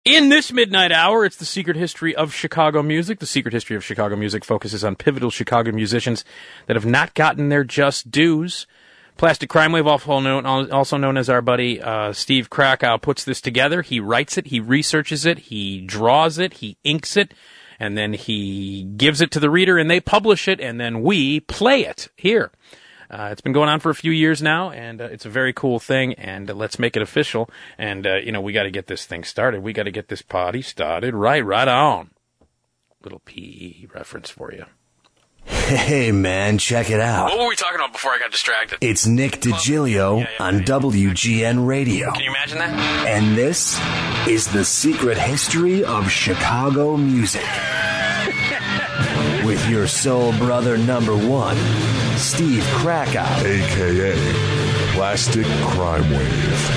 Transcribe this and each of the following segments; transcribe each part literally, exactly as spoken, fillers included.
In this midnight hour, it's the Secret History of Chicago Music. The Secret History of Chicago Music focuses on pivotal Chicago musicians that have not gotten their just dues. Plastic Crime Wave, also known, also known as our buddy uh, Steve Krakow, puts this together. He writes it, he researches it, he draws it, he inks it, and then he gives it to the reader, and they publish it, and then we play it here. Uh, it's been going on for a few years now, and uh, it's a very cool thing, and uh, let's make it official. And, uh, you know, we got to get this thing started. We got to get this party started right, right on. Little P E reference for you. Hey, man, check it out. What were we talking about before I got distracted? It's Nick DiGilio yeah, yeah, on yeah. W G N Radio. Can you imagine that? And this is the Secret History of Chicago Music. With your soul brother number one, Steve Krakow, a k a. Plastic Crime Wave.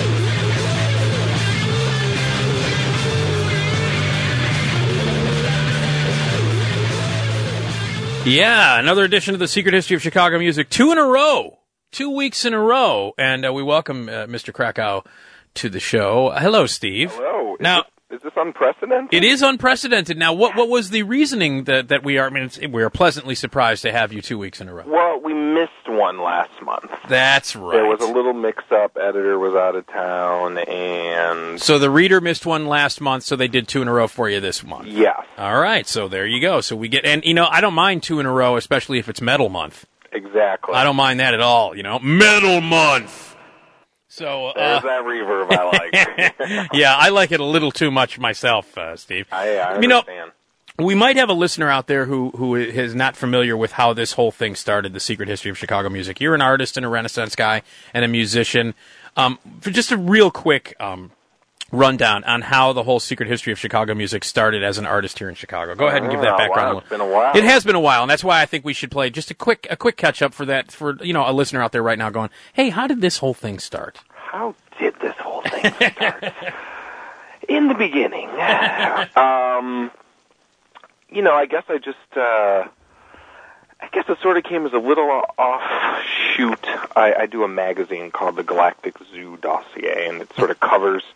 Yeah, another edition of the Secret History of Chicago Music. Two in a row. Two weeks in a row. And uh, we welcome uh, Mister Krakow to the show. Hello, Steve. Hello. Now, is this, is this unprecedented? It is unprecedented. Now, what what was the reasoning that, that we are, I mean, it's, we are pleasantly surprised to have you two weeks in a row? Well, we missed one last month. That's right. There was a little mix-up. Editor was out of town, and... So the reader missed one last month, so they did two in a row for you this month. Yes. All right, so there you go. So we get, and, you know, I don't mind two in a row, especially if it's Metal Month. Exactly. I don't mind that at all, you know. Metal Month! So, uh, There's that reverb I like. Yeah, I like it a little too much myself, uh, Steve. I, I you know, understand. We might have a listener out there who, who is not familiar with how this whole thing started, the Secret History of Chicago Music. You're an artist and a Renaissance guy and a musician. Um, for just a real quick um, rundown on how the whole Secret History of Chicago Music started as an artist here in Chicago. Go ahead and give that background. Wow, it's been a while. It has been a while, and that's why I think we should play just a quick a quick catch-up for that, for you know a listener out there right now going, hey, how did this whole thing start? How did this whole thing start? In the beginning, um... You know, I guess I just, uh, I guess it sort of came as a little offshoot. I, I do a magazine called the Galactic Zoo Dossier, and it sort of covers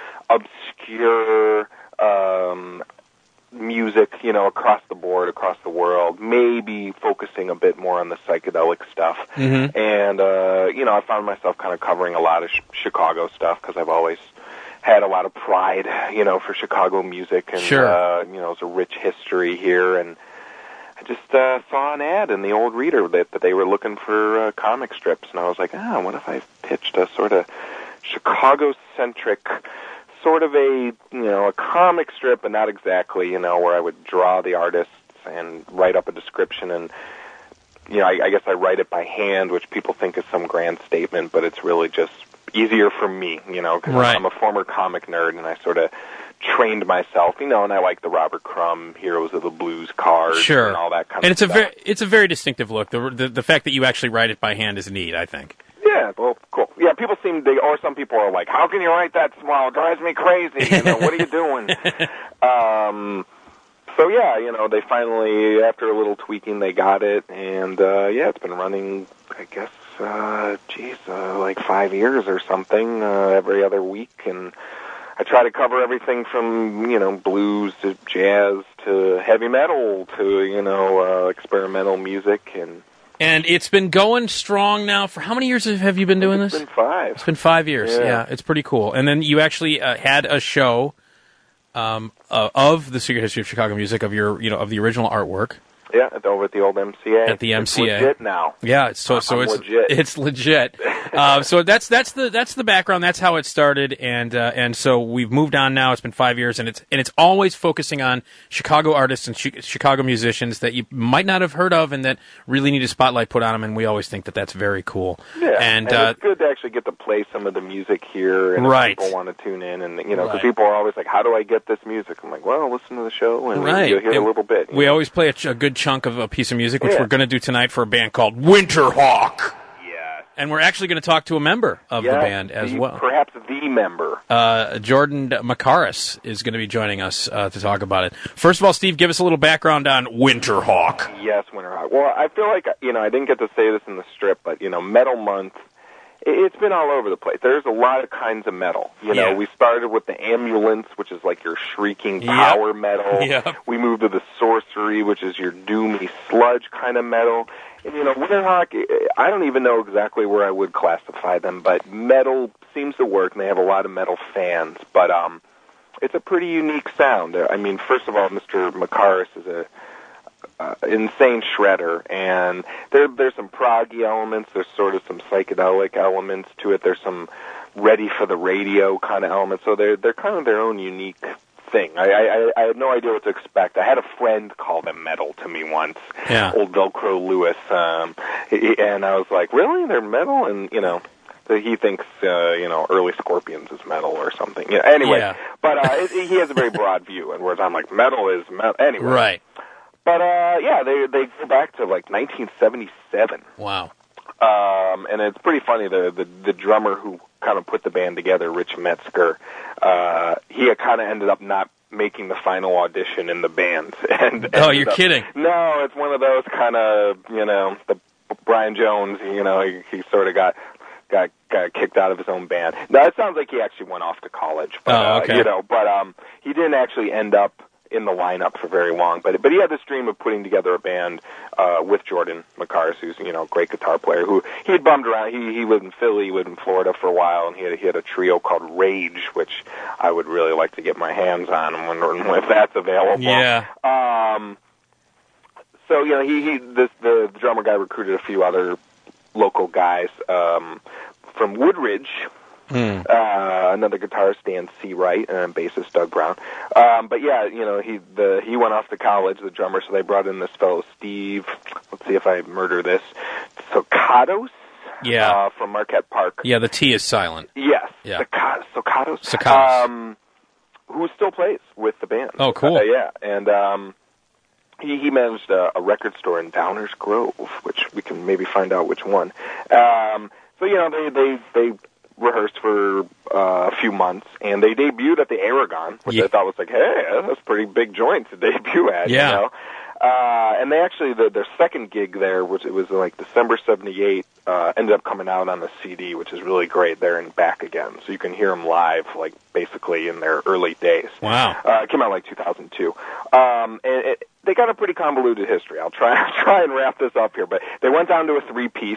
obscure um, music, you know, across the board, across the world, maybe focusing a bit more on the psychedelic stuff. Mm-hmm. And, uh, you know, I found myself kind of covering a lot of sh- Chicago stuff because I've always had a lot of pride, you know, for Chicago music, and sure. uh, you know, it's a rich history here. And I just uh, saw an ad in the Old Reader that, that they were looking for uh, comic strips, and I was like, ah, what if I pitched a sort of Chicago-centric, sort of a you know a comic strip, but not exactly, you know, where I would draw the artists and write up a description, and you know, I, I guess I write it by hand, which people think is some grand statement, but it's really just easier for me, you know, because right. I'm a former comic nerd, and I sort of trained myself, you know, and I like the Robert Crumb Heroes of the Blues cards sure. and all that kind and of it's stuff. And it's a very, it's a very distinctive look. The, the the fact that you actually write it by hand is neat, I think. Yeah, well, cool. Yeah, people seem, they, or some people are like, how can you write that small? It drives me crazy. You know, what are you doing? um, so yeah, you know, they finally, after a little tweaking, they got it, and uh, yeah, it's been running, I guess, Uh, geez, uh, like five years or something, uh, every other week, and I try to cover everything from, you know, blues to jazz to heavy metal to, you know, uh, experimental music, and... And it's been going strong now for how many years have you been doing it's this? It's been five. It's been five years, yeah. yeah. It's pretty cool. And then you actually uh, had a show um, uh, of the Secret History of Chicago Music, of your, you know, of the original artwork. Yeah, over at the old M C A. At the M C A, it's legit now. Yeah, so so I'm it's legit. it's legit. uh, so that's that's the that's the background. That's how it started, and uh, and so we've moved on now. It's been five years, and it's and it's always focusing on Chicago artists and chi- Chicago musicians that you might not have heard of, and that really need a spotlight put on them. And we always think that that's very cool. Yeah, and, and uh, it's good to actually get to play some of the music here, and right. if people want to tune in, and you know, because right. people are always like, "How do I get this music?" I'm like, "Well, listen to the show, and right. you'll hear and a little bit." We know? always play a, ch- a good chunk of a piece of music, which yeah. we're going to do tonight for a band called Winterhawk. Yeah. And we're actually going to talk to a member of yeah, the band as the, well. Perhaps the member. Uh, Jordan Makaris is going to be joining us uh, to talk about it. First of all, Steve, give us a little background on Winterhawk. Yes, Winterhawk. Well, I feel like, you know, I didn't get to say this in the strip, but, you know, Metal Month it's been all over the place. There's a lot of kinds of metal. You know, Yeah. we started with the ambulance, which is like your shrieking Yep. power metal. Yep. We moved to the sorcery, which is your doomy sludge kind of metal. And, you know, Winterhawk, I don't even know exactly where I would classify them, but metal seems to work, and they have a lot of metal fans. But um, it's a pretty unique sound. I mean, first of all, Mister Makaris is a Uh, insane shredder, and there there's some proggy elements, there's sort of some psychedelic elements to it, there's some ready for the radio kind of elements, so they're they're kind of their own unique thing. I, I, I had no idea what to expect. I had a friend call them metal to me once, Yeah. old Velcro Lewis, um, he- and I was like, really? They're metal? And, you know, so he thinks, uh, you know, early Scorpions is metal or something. Yeah, anyway, Yeah. but uh, it, he has a very broad view, and whereas I'm like, metal is metal. Anyway. Right. But, uh, yeah, they they go back to, like, nineteen seventy-seven. Wow. Um, and it's pretty funny, the, the the drummer who kind of put the band together, Rich Metzger, uh, he had kind of ended up not making the final audition in the band. And Oh, ended you're up- kidding. No, it's one of those kind of, you know, the Brian Jones, you know, he, he sort of got... Got, got kicked out of his own band. Now, it sounds like he actually went off to college, but Oh, okay. uh, you know, but um, he didn't actually end up in the lineup for very long. But but he had this dream of putting together a band uh, with Jordan Makaris, who's you know a great guitar player. Who he had bummed around. He he lived in Philly, he lived in Florida for a while, and he had he had a trio called Rage, which I would really like to get my hands on. I'm wondering if that's available. Yeah. Um. So you know, he he this the, the drummer guy recruited a few other local guys um, from Woodridge. Hmm. Uh, another guitarist, Dan Seawright, and bassist Doug Brown. Um, but yeah, you know, he the he went off to college, the drummer, so they brought in this fellow Steve. Let's see if I murder this. Socatos. Yeah. Uh, from Marquette Park. Yeah, the T is silent. Yes. Yeah. Soca- Socatos. Socatos. Um, who still plays with the band. Oh, cool. Uh, yeah, and um, he he managed a, a record store in Downers Grove, which we can maybe find out which one. Um, so you know, they they they. rehearsed for uh, a few months, and they debuted at the Aragon, which Yeah. I thought was like, hey, that's a pretty big joint to debut at, Yeah. you know? Uh, and they actually, the, their second gig there, which it was like December seventy-eight, uh, ended up coming out on the C D, which is really great. They're in Back Again, so you can hear them live, like, basically in their early days. Wow. Uh, it came out like two thousand two. Um, and it, they got a pretty convoluted history. I'll try, I'll try and wrap this up here, but they went down to a three-piece,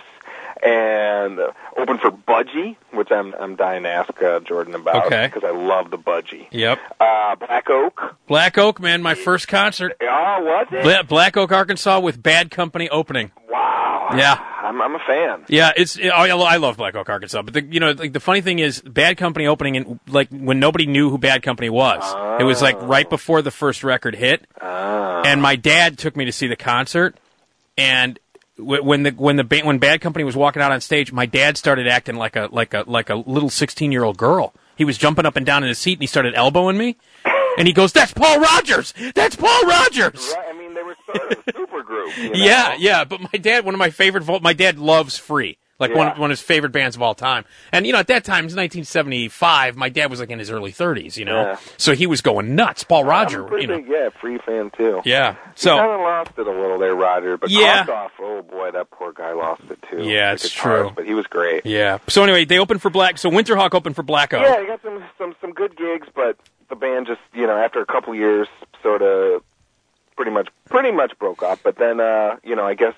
and uh, opened for Budgie, which I'm I'm dying to ask uh, Jordan about Okay. because I love the Budgie. Yep. Uh, Black Oak. Black Oak, man, my first concert. Oh, was it? Bla- Black Oak, Arkansas, with Bad Company opening. Wow. Yeah. I'm I'm a fan. Yeah, it's it, I I love Black Oak, Arkansas, but the, you know, like the funny thing is, Bad Company opening, and like when nobody knew who Bad Company was, it was like right before the first record hit, Oh. and my dad took me to see the concert, and w- when the when the ba- when Bad Company was walking out on stage, my dad started acting like a like a like a little sixteen year old girl. He was jumping up and down in his seat, and he started elbowing me, and he goes, "That's Paul Rogers! That's Paul Rogers!" Right? I mean, they were sort of a super group. You know? Yeah, yeah, but my dad, one of my favorite, vo- my dad loves Free, like one, Yeah. one of his favorite bands of all time. And, you know, at that time, it was nineteen seventy-five, my dad was like in his early thirties, you know? Yeah. So he was going nuts. Paul Roger, I'm a pretty you know. big, yeah, Free fan too. Yeah, He so, kind of lost it a little there, Roger. But Yeah. Kostoff, oh boy, that poor guy lost it too. Yeah, The it's guitarist, true. But he was great. yeah. So anyway, they opened for Black, so Winterhawk opened for Black Oak. Yeah, he got some some some good gigs, but the band just, you know, after a couple years, sort of pretty much pretty much broke up. But then, uh, you know, I guess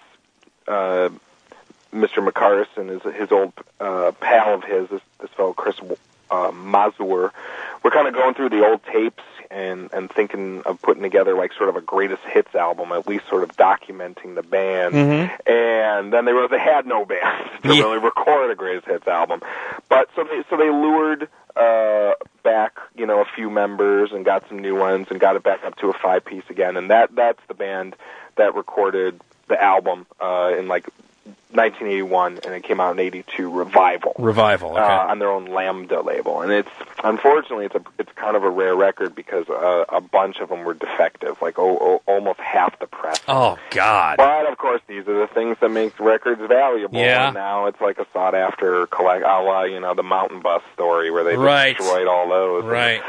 uh, Mister Makaris and his his old uh, pal of his, this, this fellow Chris uh, Mazur, were kind of going through the old tapes and and thinking of putting together like sort of a greatest hits album, at least sort of documenting the band. Mm-hmm. And then they realized they had no band to Yeah. really record a greatest hits album. But so they so they lured uh, back, you know, a few members and got some new ones and got it back up to a five piece again. And that that's the band that recorded the album uh, in like nineteen eighty-one, and it came out in eighty-two. Revival. Revival, okay. Uh, on their own Lambda label, and it's unfortunately it's a it's kind of a rare record because uh, a bunch of them were defective, like oh, oh, almost half the press. oh, God. But of course, these are the things that make records valuable. Yeah. And now it's like a sought after collect, a la, you know, the Mountain Bus story where they Right. destroyed all those. Right.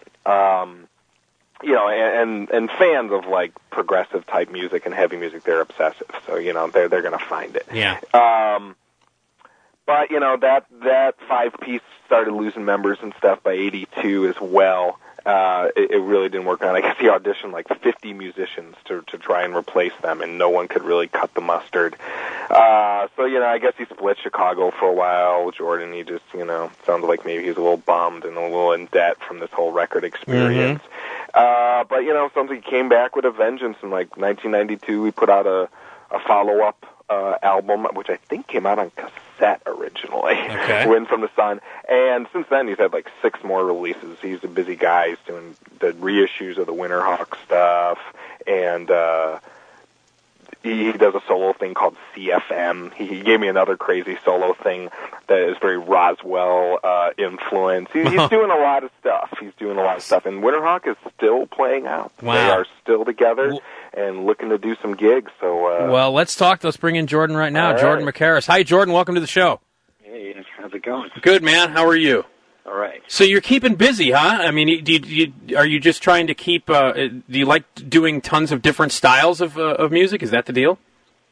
Um, you know, and, and and fans of like progressive type music and heavy music, they're obsessive. So you know, they're they're gonna find it. Yeah. Um, but you know that that five piece started losing members and stuff by eighty-two as well. Uh, it, it really didn't work out. I guess he auditioned like fifty musicians to to try and replace them, and no one could really cut the mustard. Uh, so, you know, I guess he split Chicago for a while. Jordan, he just, you know, sounded like maybe he was a little bummed and a little in debt from this whole record experience. Mm-hmm. Uh, but, you know, something he came back with a vengeance in like nineteen ninety-two. We put out a, a follow-up uh, album, which I think came out on cassette originally, okay. Wind from the Sun. And since then, he's had like six more releases. He's a busy guy. He's doing the reissues of the Winterhawk stuff, and uh, he, he does a solo thing called C F M. He, he gave me another crazy solo thing that is very Roswell uh, influence. He, he's doing a lot of stuff. He's doing a lot of stuff. And Winterhawk is still playing out. Wow. They are still together and looking to do some gigs. So, uh, well, let's talk. Let's bring in Jordan right now. Right. Jordan McCarris. Hi, Jordan. Welcome to the show. Hey, how's it going? Good, man. How are you? All right. So you're keeping busy, huh? I mean, do you, do you, are you just trying to keep? Uh, do you like doing tons of different styles of uh, of music? Is that the deal?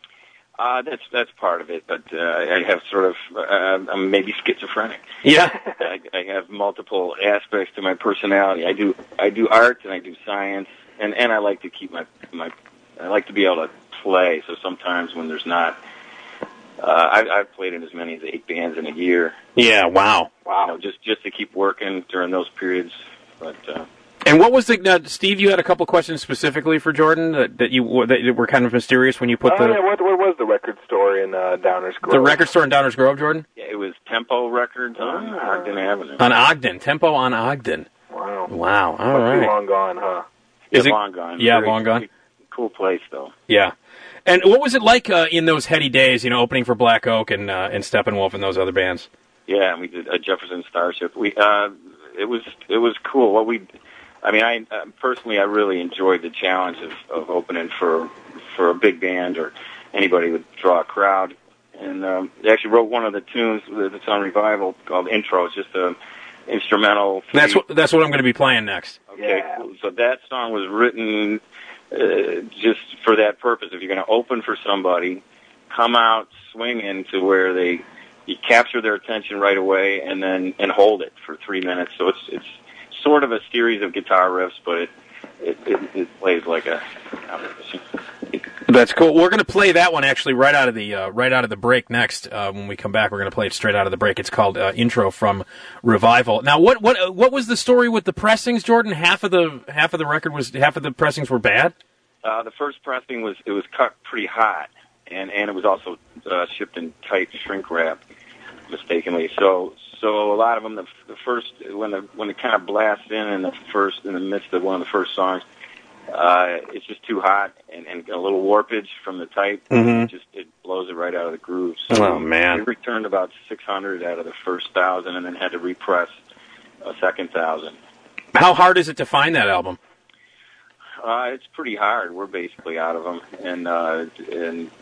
Uh, that's that's part of it, but uh, I have sort of uh, I'm maybe schizophrenic. Yeah. I, I have multiple aspects to my personality. I do I do art and I do science, and, and I like to keep my my I like to be able to play. So sometimes when there's not, uh, I, I've played in as many as eight bands in a year. Yeah. Wow. Wow. You know, just just to keep working during those periods, but. Uh, And what was the uh, Steve? You had a couple questions specifically for Jordan that, that you that were kind of mysterious when you put oh, the. yeah, what, what was the record store in uh, Downers Grove? The record store in Downers Grove, Jordan? Yeah, it was Tempo Records on Ah. Ogden Avenue. On Ogden, Tempo on Ogden. Wow. Wow. All Must right. be long gone, huh? Is yeah, it long gone. Yeah, Very, long gone. Cool place though. Yeah. And what was it like uh, in those heady days? You know, opening for Black Oak and uh, and Steppenwolf and those other bands. Yeah, and we did a Jefferson Starship. We uh, it was it was cool. What we, I mean, I uh, personally I really enjoyed the challenge of, of opening for for a big band or anybody who would draw a crowd. And um, they actually wrote one of the tunes that's on Revival called Intro. It's just a instrumental. Free. That's what that's what I'm going to be playing next. Okay, Yeah. cool. So that song was written uh, just for that purpose. If you're going to open for somebody, come out swinging to where they you capture their attention right away, and then and hold it for three minutes. So it's it's sort of a series of guitar riffs, but it it, it, it plays like a. That's cool. We're going to play that one actually right out of the uh, right out of the break next. Uh, when we come back, we're going to play it straight out of the break. It's called uh, Intro from Revival. Now, what what uh, what was the story with the pressings, Jordan? Half of the half of the record was half of the pressings were bad. Uh, the first pressing was it was cut pretty hot, and and it was also uh, shipped in tight shrink wrap, mistakenly. So so a lot of them the, the first when the when it kind of blasts in in the first in the midst of one of the first songs. Uh, it's just too hot and, and a little warpage from the type. Mm-hmm. It just it blows it right out of the groove. So Oh, man. we returned about six hundred out of the first thousand, and then had to repress a second thousand. How hard is it to find that album? Uh, it's pretty hard. We're basically out of them, and uh, and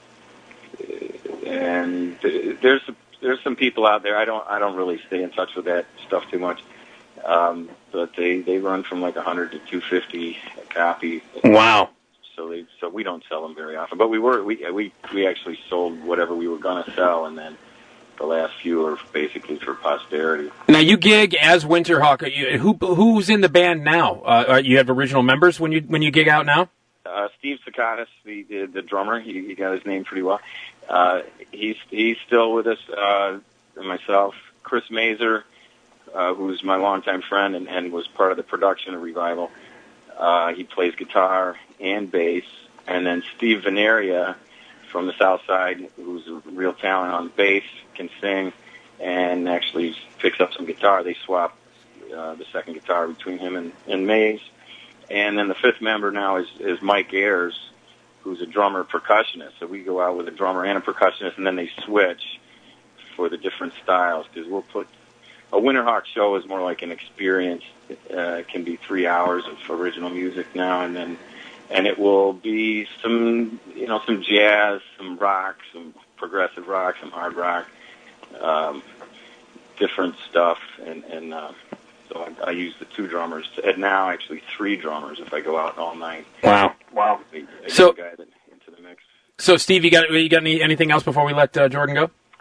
and there's there's some people out there. I don't I don't really stay in touch with that stuff too much. Um, but they, they run from like a hundred to two fifty a copy. Wow. So they so we don't sell them very often. But we were we we we actually sold whatever we were going to sell, and then the last few are basically for posterity. Now you gig as Winterhawk. You, who who's in the band now? Uh, you have original members when you when you gig out now? Uh, Steve Sakatis, the, the the drummer, he, he got his name pretty well. Uh, he's he's still with us. Uh, and myself, Chris Mazer. Uh, who's my longtime friend and, and was part of the production of Revival. Uh, he plays guitar and bass. And then Steve Veneria from the South Side, who's a real talent on bass, can sing, and actually picks up some guitar. They swap uh, the second guitar between him and, and Maze. And then the fifth member now is, is Mike Ayers, who's a drummer percussionist. So we go out with a drummer and a percussionist, and then they switch for the different styles, because we'll put a Winterhawk show is more like an experience. Uh, it can be three hours of original music now, and then, and it will be some, you know, some jazz, some rock, some progressive rock, some hard rock, um, different stuff, and and uh, so I, I use the two drummers, and now actually three drummers if I go out all night. Wow. Wow. I, I So- get a guy that, into the mix. So Steve, you got you got any, anything else before we let uh, Jordan go?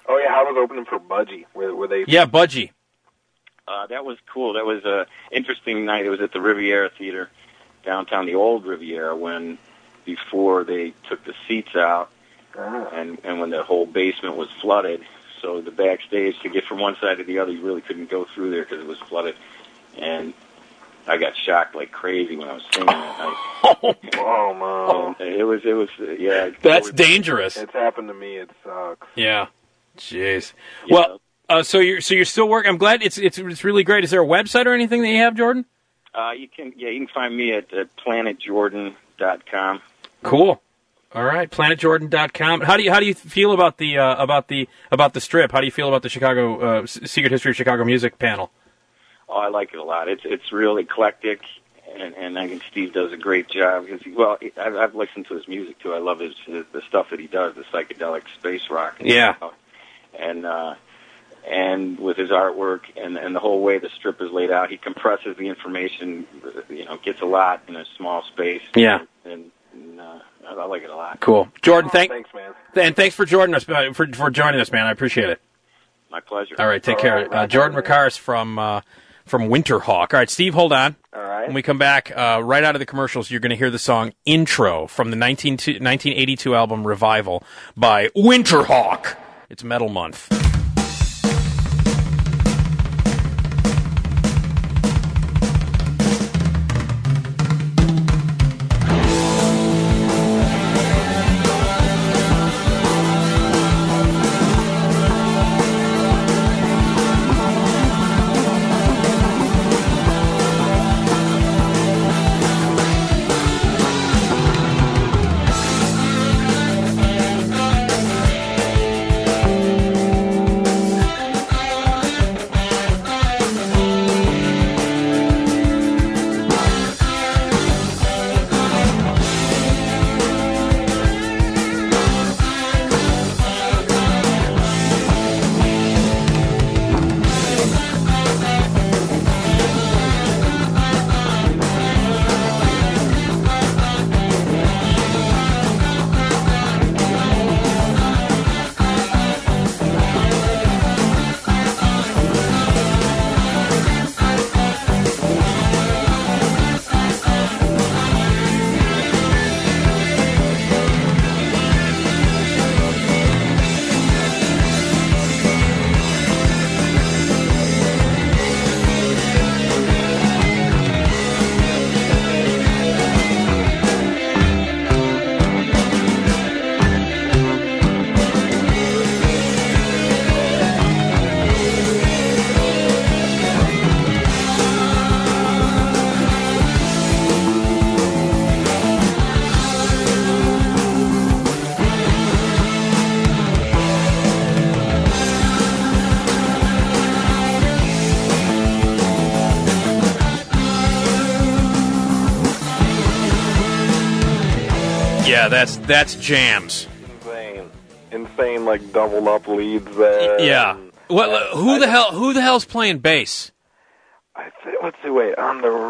Oh yeah, I was opening for Budgie. Were, were they? Yeah, Budgie. Uh, that was cool. That was a interesting night. It was at the Riviera Theater downtown, the old Riviera, when before they took the seats out, Oh. and and when the whole basement was flooded. So the backstage, to get from one side to the other, you really couldn't go through there because it was flooded. And I got shocked like crazy when I was singing that night. Oh no, And it was, it was, uh, yeah. That's it was, dangerous. it's happened to me. It sucks. Yeah. Jeez. Yeah. Well, uh, so you're so you're still working. I'm glad it's it's it's really great. Is there a website or anything that you have, Jordan? Uh, you can, yeah, you can find me at, at planet jordan dot com. Cool. All right, planet jordan dot com. How do you how do you feel about the uh, about the about the strip? How do you feel about the Chicago uh, Secret History of Chicago Music panel? Oh, I like it a lot. It's it's real eclectic, and, and I think Steve does a great job. Because he, well, I've, I've listened to his music too. I love his, his the stuff that he does, the psychedelic space rock. Yeah. And uh, and with his artwork and and the whole way the strip is laid out, he compresses the information. You know, gets a lot in a small space. Yeah. And, and uh, I like it a lot. Cool, Jordan. Thank Thanks, man. and thanks for joining us uh, for for joining us, man. I appreciate it. My pleasure. All right, take All care. right, Uh, right Jordan on, Rickaris from uh, from Winterhawk. All right, Steve, hold on. All right. When we come back, uh, right out of the commercials, you're going to hear the song Intro from the nineteen eighty-two album Revival by Winterhawk. It's Metal Month. Yeah, that's that's jams. Insane, insane, like doubled up leads there. Yeah. and- What? and Who I- the hell? Who the hell's playing bass? I think, let's see, wait, on the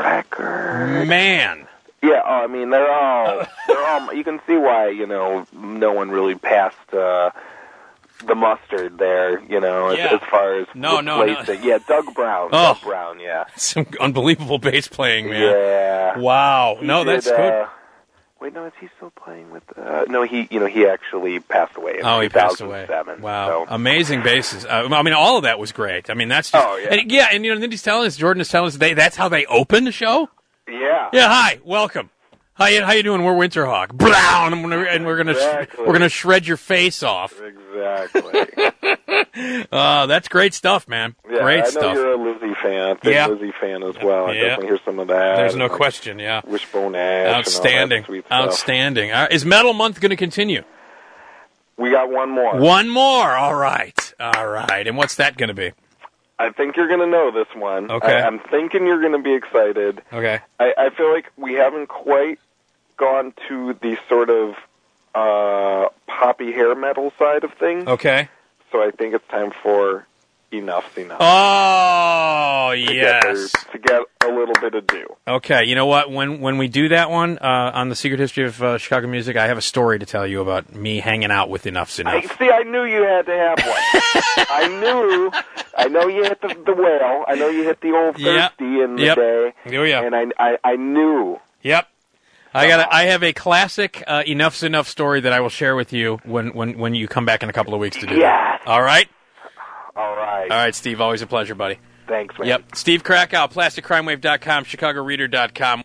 record. Man. Yeah, oh, I mean, they're all, they're all, you can see why, you know, no one really passed uh, the mustard there, you know, Yeah. as, as far as No, no, no. replacing. Yeah, Doug Brown. Oh. Doug Brown, yeah. Some unbelievable bass playing, man. Yeah. Wow. He No, did, that's good. Uh, wait, no, is he still playing with, uh, no, he, you know, he actually passed away in Oh, he passed away. two thousand seven. Wow, So. amazing basses. Uh, I mean, all of that was great. I mean, that's just, Oh, yeah. and, yeah, and you know, then he's telling us, Jordan is telling us, they that's how they open the show. Yeah. Yeah, hi, welcome. How you how you doing? We're Winterhawk. Brown, and we're, and we're gonna Exactly. we're gonna shred your face off. Exactly. Uh, that's great stuff, man. Yeah, great I know stuff. you're a Lizzie fan, big Yeah. Lizzie fan as well. I Yeah. definitely hear some of that. There's and, no like, question. Yeah, Wishbone Ash. And all outstanding, that sweet stuff. outstanding. Uh, is Metal Month going to continue? We got one more. One more. All right, all right. And what's that going to be? I think you're going to know this one. Okay. I, I'm thinking you're going to be excited. Okay. I, I feel like we haven't quite gone to the sort of uh, poppy hair metal side of things. Okay. So I think it's time for Enough's Enough. Oh, to yes. Get their, to get a little bit of due. Okay, you know what? When when we do that one uh, on the Secret History of uh, Chicago Music, I have a story to tell you about me hanging out with Enough's Enough. I, see, I knew you had to have one. I knew. I know you hit the, the whale. I know you hit the old thirsty Yep. in the Yep. day. Oh, yeah. And I, I, I knew. Yep. I got. I have a classic uh, Enough's Enough story that I will share with you when, when, when you come back in a couple of weeks to do Yes. that. All right? All right. All right, Steve. Always a pleasure, buddy. Thanks, man. Yep. Steve Krakow, plastic crime wave dot com, chicago reader dot com.